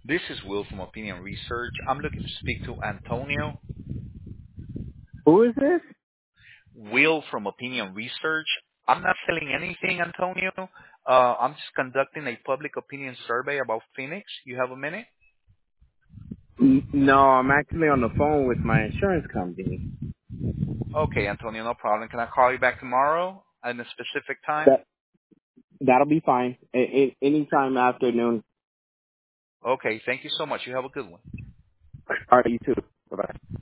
This is Will from Opinion Research. I'm looking to speak to Antonio. Who is this? Will from Opinion Research. I'm not selling anything, Antonio. I'm just conducting a public opinion survey about Phoenix. You have a minute? No, I'm actually on the phone with my insurance company. Okay, Antonio, no problem. Can I call you back tomorrow at a specific time? That that'll be fine. Anytime afternoon. Okay, thank you so much. You have a good one. All right, you too. Bye bye.